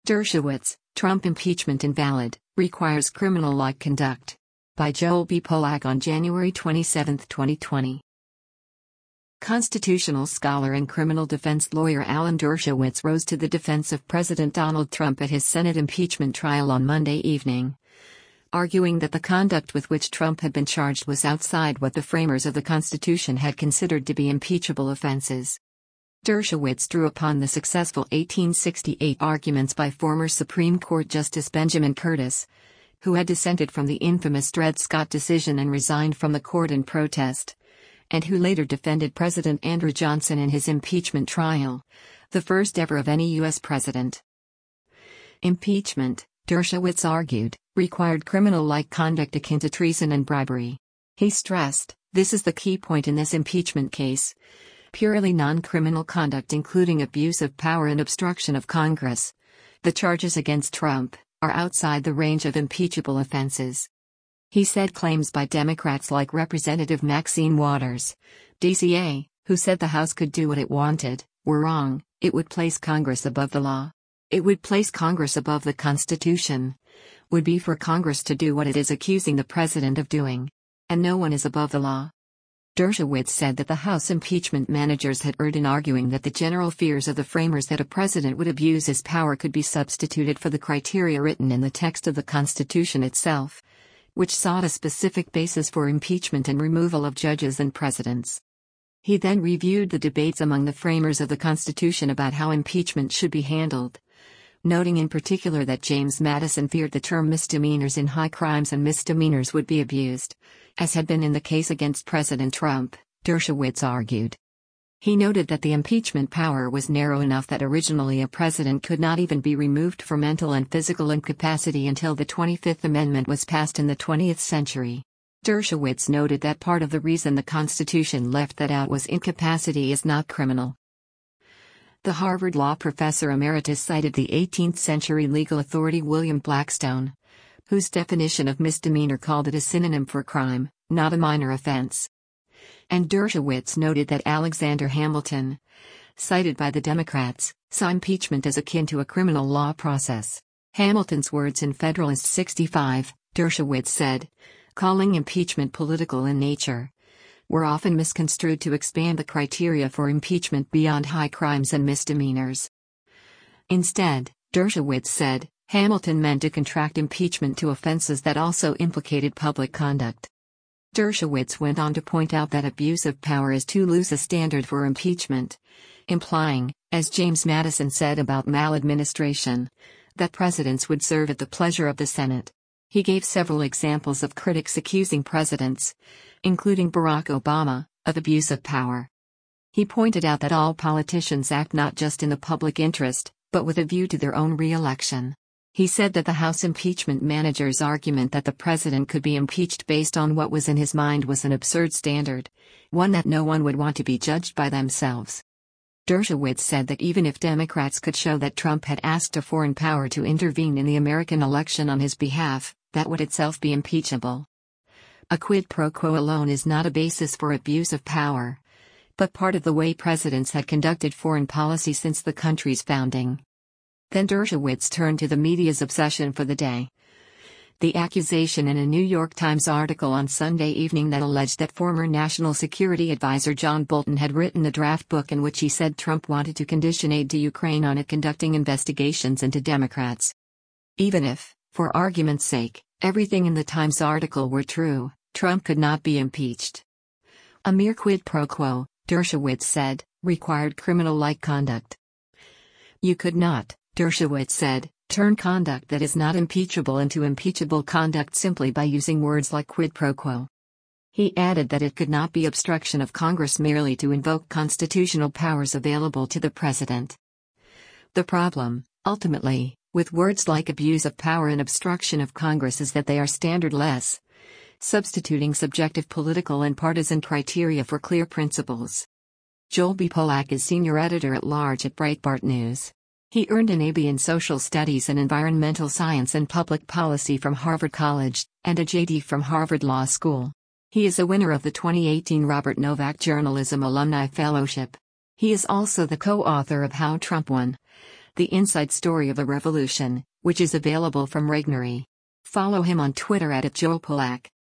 Dershowitz, Trump impeachment invalid, requires criminal-like conduct. By Joel B. Pollack on January 27, 2020. Constitutional scholar and criminal defense lawyer Alan Dershowitz rose to the defense of President Donald Trump at his Senate impeachment trial on Monday evening, arguing that the conduct with which Trump had been charged was outside what the framers of the Constitution had considered to be impeachable offenses. Dershowitz drew upon the successful 1868 arguments by former Supreme Court Justice Benjamin Curtis, who had dissented from the infamous Dred Scott decision and resigned from the court in protest, and who later defended President Andrew Johnson in his impeachment trial, the first ever of any U.S. president. Impeachment, Dershowitz argued, required criminal-like conduct akin to treason and bribery. He stressed, this is the key point in this impeachment case. Purely non-criminal conduct including abuse of power and obstruction of Congress. The charges against Trump are outside the range of impeachable offenses. He said claims by Democrats like Representative Maxine Waters, DCA, who said the House could do what it wanted, were wrong. It would place Congress above the law. It would place Congress above the Constitution. Would be for Congress to do what it is accusing the president of doing. And no one is above the law. Dershowitz said that the House impeachment managers had erred in arguing that the general fears of the framers that a president would abuse his power could be substituted for the criteria written in the text of the Constitution itself, which sought a specific basis for impeachment and removal of judges and presidents. He then reviewed the debates among the framers of the Constitution about how impeachment should be handled, noting in particular that James Madison feared the term misdemeanors in high crimes and misdemeanors would be abused, as had been in the case against President Trump, Dershowitz argued. He noted that the impeachment power was narrow enough that originally a president could not even be removed for mental and physical incapacity until the 25th Amendment was passed in the 20th century. Dershowitz noted that part of the reason the Constitution left that out was incapacity is not criminal. The Harvard law professor emeritus cited the 18th century legal authority William Blackstone, whose definition of misdemeanor called it a synonym for crime, not a minor offense. And Dershowitz noted that Alexander Hamilton, cited by the Democrats, saw impeachment as akin to a criminal law process. Hamilton's words in Federalist 65, Dershowitz said, calling impeachment political in nature, were often misconstrued to expand the criteria for impeachment beyond high crimes and misdemeanors. Instead, Dershowitz said, Hamilton meant to contract impeachment to offenses that also implicated public conduct. Dershowitz went on to point out that abuse of power is too loose a standard for impeachment, implying, as James Madison said about maladministration, that presidents would serve at the pleasure of the Senate. He gave several examples of critics accusing presidents, including Barack Obama, of abuse of power. He pointed out that all politicians act not just in the public interest, but with a view to their own re-election. He said that the House impeachment manager's argument that the president could be impeached based on what was in his mind was an absurd standard, one that no one would want to be judged by themselves. Dershowitz said that even if Democrats could show that Trump had asked a foreign power to intervene in the American election on his behalf, that would itself be impeachable. A quid pro quo alone is not a basis for abuse of power, but part of the way presidents had conducted foreign policy since the country's founding. Then Dershowitz turned to the media's obsession for the day. The accusation in a New York Times article on Sunday evening that alleged that former National Security Advisor John Bolton had written a draft book in which he said Trump wanted to condition aid to Ukraine on it conducting investigations into Democrats. Even if, for argument's sake, everything in the Times article were true, Trump could not be impeached. A mere quid pro quo, Dershowitz said, required criminal-like conduct. You could not, Dershowitz said, turn conduct that is not impeachable into impeachable conduct simply by using words like quid pro quo. He added that it could not be obstruction of Congress merely to invoke constitutional powers available to the president. The problem, ultimately, with words like abuse of power and obstruction of Congress is that they are standardless, substituting subjective political and partisan criteria for clear principles. Joel B. Pollack is senior editor-at-large at Breitbart News. He earned an A.B. in Social Studies and Environmental Science and Public Policy from Harvard College, and a J.D. from Harvard Law School. He is a winner of the 2018 Robert Novak Journalism Alumni Fellowship. He is also the co-author of How Trump Won, The Inside Story of a Revolution, which is available from Regnery. Follow him on Twitter @JoelPolak.